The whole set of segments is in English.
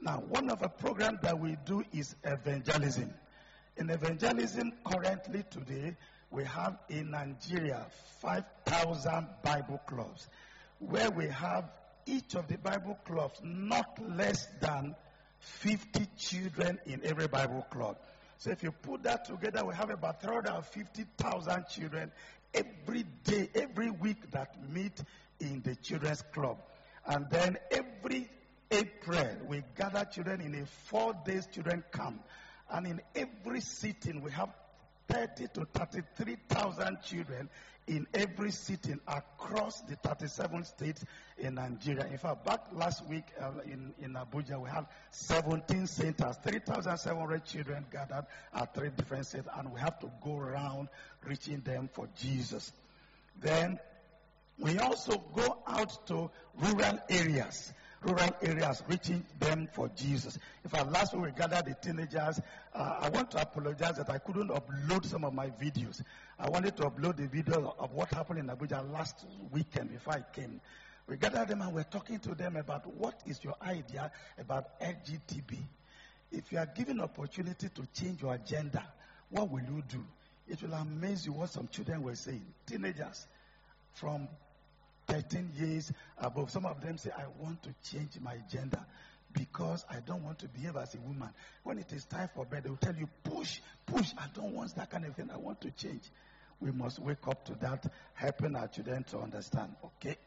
Now, one of the programs that we do is evangelism. In evangelism, currently today, we have in Nigeria 5,000 Bible clubs, where we have each of the Bible clubs not less than 50 children in every Bible club. So if you put that together, we have about 350,000 children every day, every week that meet in the children's club. And then every April, we gather children in a 4-day children camp. And in every sitting, we have 30 to 33,000 children in every sitting across the 37 states in Nigeria. In fact, back last week in Abuja, we had 17 centers, 3,700 children gathered at 3 different centers, and we have to go around reaching them for Jesus. Then we also go out to rural areas, reaching them for Jesus. In fact, last week we gathered the teenagers. I want to apologize that I couldn't upload some of my videos. I wanted to upload the video of what happened in Abuja last weekend before I came. We gathered them and we're talking to them about what is your idea about LGTB. If you are given opportunity to change your agenda, what will you do? It will amaze you what some children were saying. Teenagers from 13 years above. Some of them say, I want to change my gender because I don't want to behave as a woman. When it is time for bed, they will tell you, push. I don't want that kind of thing. I want to change. We must wake up to that, helping our children to understand. Okay.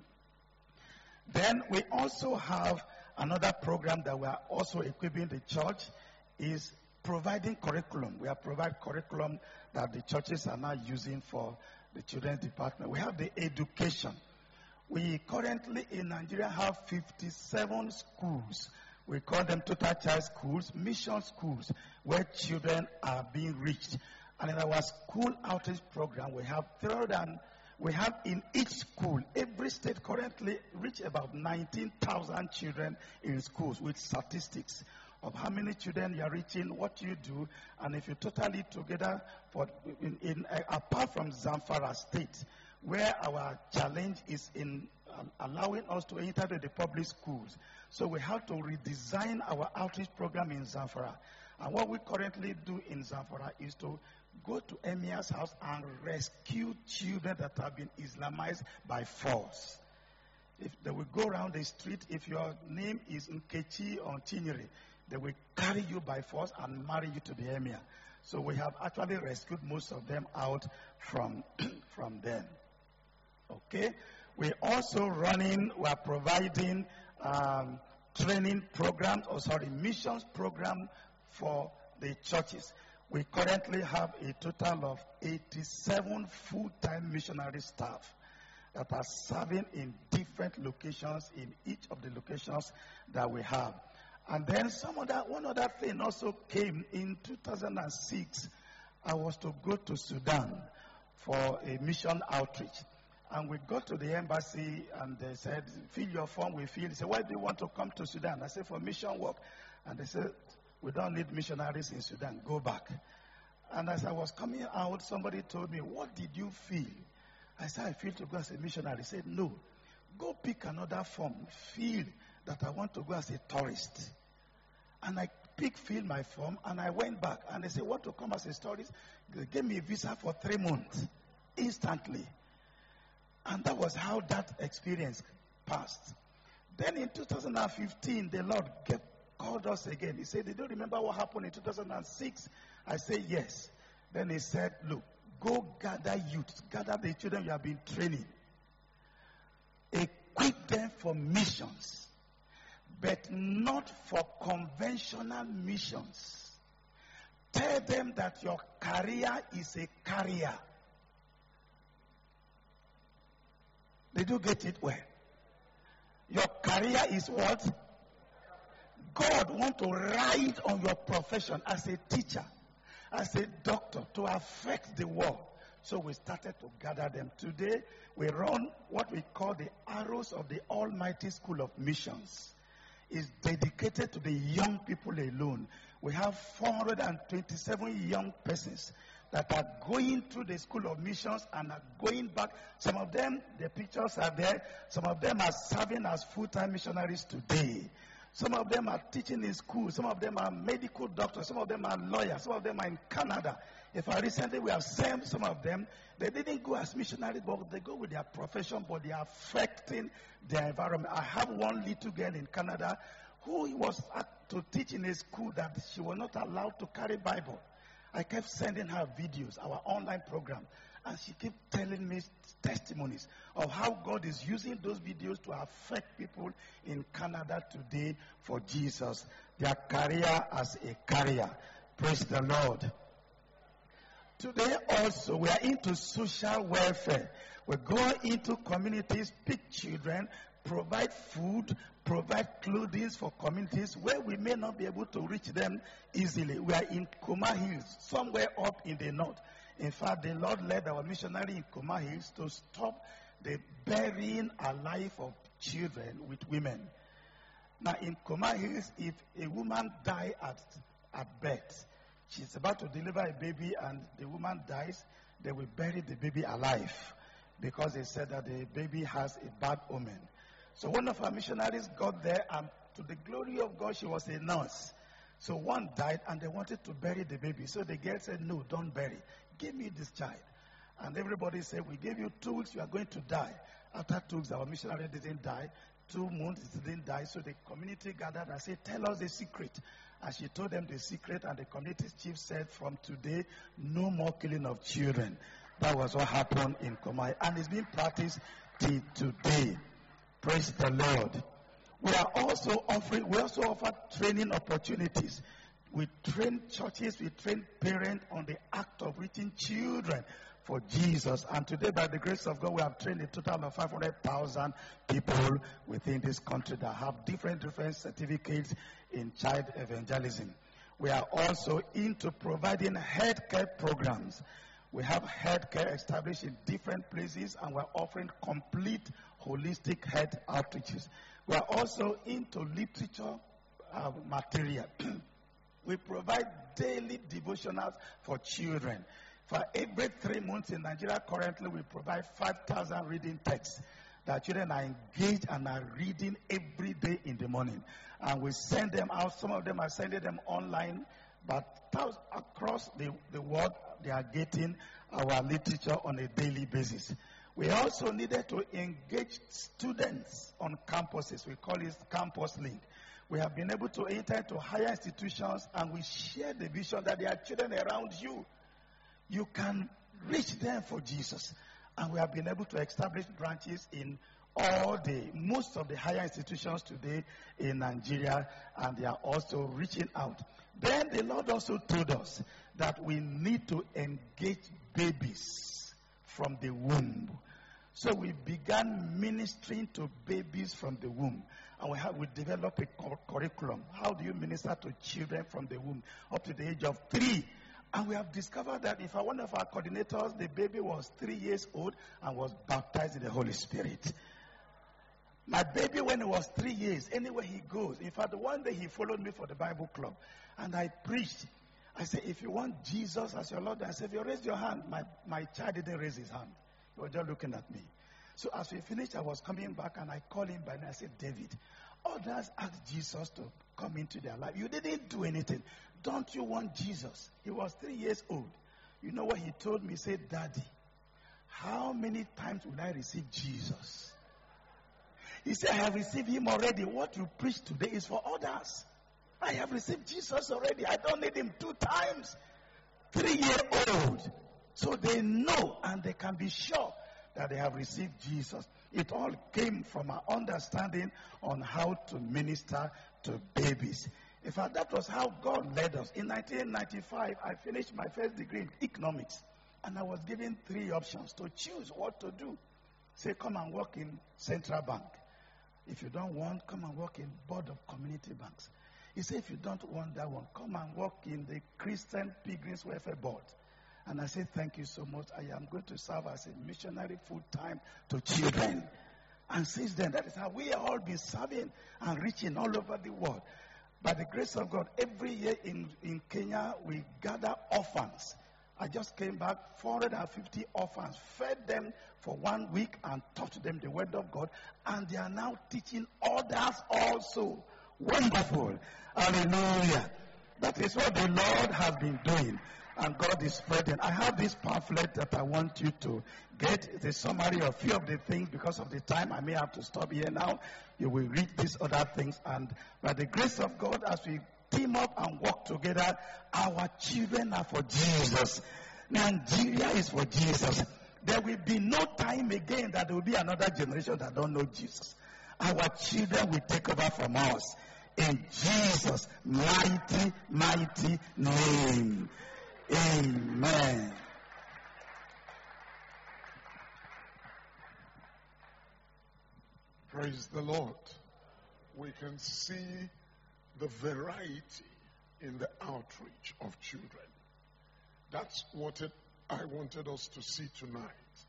Then we also have another program that we are also equipping the church is providing curriculum. We have provided curriculum that the churches are now using for the children's department. We have the education. We currently in Nigeria have 57 schools. We call them total child schools, mission schools, where children are being reached. And in our school outreach program, we have in each school, every state currently reach about 19,000 children in schools with statistics of how many children you are reaching, what you do, and if you totally together, apart from Zamfara State, where our challenge is in allowing us to enter the public schools. So we have to redesign our outreach program in Zamfara. And what we currently do in Zamfara is to go to Emir's house and rescue children that have been Islamized by force. If they will go around the street, if your name is Nkechi or Chinyere, they will carry you by force and marry you to the Emir. So we have actually rescued most of them out from them. Okay? We are providing training programs, missions program for the churches. We currently have a total of 87 full-time missionary staff that are serving in different locations in each of the locations that we have. And then one other thing also came in 2006. I was to go to Sudan for a mission outreach. And we got to the embassy and they said, fill your form, we fill. They said, why do you want to come to Sudan? I said, for mission work. And they said, we don't need missionaries in Sudan, go back. And as I was coming out, somebody told me, what did you feel? I said, I feel to go as a missionary. He said, no, go pick another form, feel that I want to go as a tourist. And I filled my form and I went back. And they said, want to come as a tourist? They gave me a visa for 3 months, instantly. And that was how that experience passed. Then in 2015, the Lord called us again. He said, did you remember what happened in 2006? I said, yes. Then he said, look, go gather youth, gather the children you have been training. Equip them for missions, but not for conventional missions. Tell them that your career is a career. Did you get it well? Your career is what? God wants to ride on your profession as a teacher, as a doctor, to affect the world. So we started to gather them. Today, we run what we call the Arrows of the Almighty School of Missions. It's dedicated to the young people alone. We have 427 young persons that are going through the School of Missions and are going back. Some of them, the pictures are there. Some of them are serving as full-time missionaries today. Some of them are teaching in school. Some of them are medical doctors. Some of them are lawyers. Some of them are in Canada. Recently we have sent some of them. They didn't go as missionaries, but they go with their profession, but they are affecting their environment. I have one little girl in Canada who was asked to teach in a school that she was not allowed to carry Bible. I kept sending her videos, our online program, and she kept telling me testimonies of how God is using those videos to affect people in Canada today for Jesus, their career as a carrier. Praise the Lord. Today also, we are into social welfare. We go into communities, pick children, provide food, provide clothing for communities where we may not be able to reach them easily. We are in Kuma Hills, somewhere up in the north. In fact, the Lord led our missionary in Kuma Hills to stop the burying alive of children with women. Now, in Kuma Hills, if a woman dies at birth, she's about to deliver a baby and the woman dies, they will bury the baby alive because they said that the baby has a bad omen. So one of our missionaries got there, and to the glory of God, she was a nurse. So one died, and they wanted to bury the baby. So the girl said, no, don't bury. Give me this child. And everybody said, we gave you 2 weeks, you are going to die. After 2 weeks, our missionary didn't die. 2 months, it didn't die. So the community gathered and said, tell us the secret. And she told them the secret, and the community chief said, from today, no more killing of children. That was what happened in Komai. And it's being practiced till today. Praise the Lord. We also offer training opportunities. We train churches, we train parents on the act of reaching children for Jesus. And today, by the grace of God, we have trained a total of 500,000 people within this country that have different certificates in child evangelism. We are also into providing healthcare programs. We have healthcare established in different places, and we're offering complete holistic health outreaches. We are also into literature material. We provide daily devotionals for children. For every 3 months in Nigeria, currently we provide 5,000 reading texts that children are engaged and are reading every day in the morning. And we send them out. Some of them are sending them online, but across the world, they are getting our literature on a daily basis. We also needed to engage students on campuses. We call it Campus Link. We have been able to enter into higher institutions, and we share the vision that there are children around you. You can reach them for Jesus. And we have been able to establish branches in most of the higher institutions today in Nigeria, and they are also reaching out. Then the Lord also told us that we need to engage babies from the womb. So we began ministering to babies from the womb. And we developed a curriculum. How do you minister to children from the womb up to the age of 3? And we have discovered that if one of our coordinators, the baby was 3 years old and was baptized in the Holy Spirit. My baby, when he was 3 years, anywhere he goes, in fact, one day he followed me for the Bible club, and I preached. I said, if you want Jesus as your Lord and Savior, raise your hand. My child didn't raise his hand. He was just looking at me. So as we finished, I was coming back, and I called him by name. I said, David, others asked Jesus to come into their life. You didn't do anything. Don't you want Jesus? He was 3 years old. You know what he told me? He said, Daddy, how many times will I receive Jesus? He said, I have received him already. What you preach today is for others. I have received Jesus already. I don't need him 2 times. 3-year-old. So they know and they can be sure that they have received Jesus. It all came from our understanding on how to minister to babies. In fact, that was how God led us. In 1995, I finished my first degree in economics. And I was given 3 options to choose what to do. Say, come and work in Central Bank. If you don't want, come and work in Board of Community Banks. He said, if you don't want that one, come and work in the Christian Pilgrims Welfare Board. And I said, thank you so much. I am going to serve as a missionary full-time to children. And since then, that is how we have all been serving and reaching all over the world. By the grace of God, every year in Kenya, we gather orphans. I just came back, 450 orphans, fed them for 1 week and taught them the word of God. And they are now teaching others also Wonderful. Hallelujah. That is what the Lord has been doing. And God is spreading. I have this pamphlet that I want you to get. It's a summary of a few of the things. Because of the time, I may have to stop here now. You will read these other things. And by the grace of God, as we team up and work together, our children are for Jesus. Nigeria is for Jesus. There will be no time again that there will be another generation that don't know Jesus. Our children will take over from us. In Jesus' mighty, mighty name. Amen. Praise the Lord. We can see the variety in the outreach of children. That's what I wanted us to see tonight.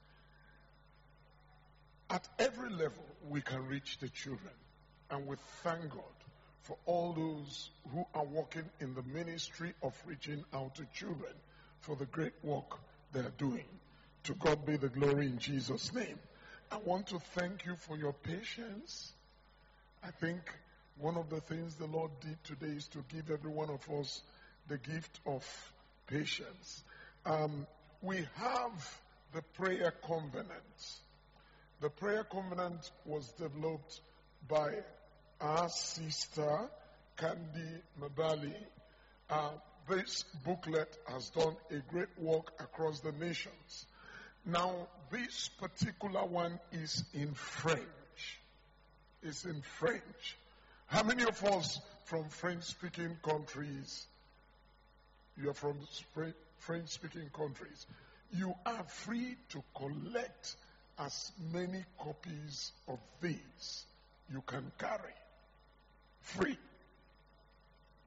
At every level, we can reach the children. And we thank God for all those who are working in the ministry of reaching out to children for the great work they are doing. To God be the glory in Jesus' name. I want to thank you for your patience. I think one of the things the Lord did today is to give every one of us the gift of patience. We have the prayer covenant. The prayer covenant was developed by our sister, Candy Mabali. This booklet has done a great work across the nations. Now, this particular one is in French. It's in French. How many of us from French-speaking countries? You are from French-speaking countries. You are free to collect as many copies of these you can carry. Free.